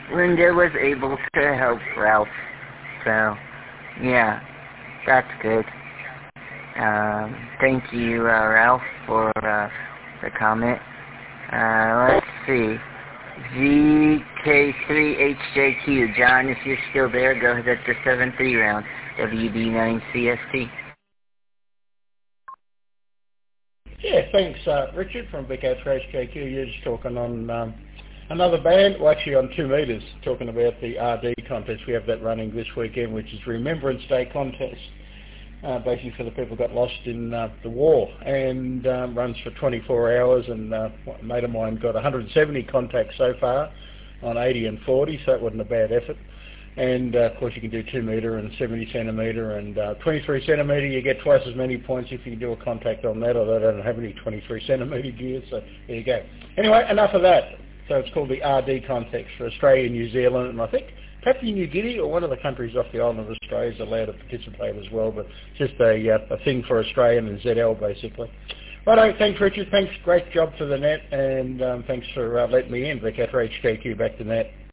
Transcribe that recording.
Linda was able to help Ralph. So, yeah, that's good. Thank you, Ralph, for the comment. Let's see. GK3HJQ. John, if you're still there, go ahead at the 7-3 round. WD9CST. Yeah, thanks, Richard from VK3HJQ. You're just talking on another band, well, actually on 2 metres, talking about the RD contest. We have that running this weekend, which is Remembrance Day contest. Basically for the people who got lost in the war, and runs for 24 hours, and a mate of mine got 170 contacts so far on 80 and 40, so that wasn't a bad effort. And of course you can do 2 metre and 70 centimetre, and 23 centimetre you get twice as many points if you do a contact on that, although I don't have any 23 centimetre gear, so there you go. Anyway, enough of that. So it's called the RD contest for Australia and New Zealand, and I think Papua New Guinea or one of the countries off the island of Australia is allowed to participate as well, but just a thing for Australian and ZL basically. Righto, thanks Richard, thanks, great job for the net, and thanks for letting me in, VK3HJQ, back to net.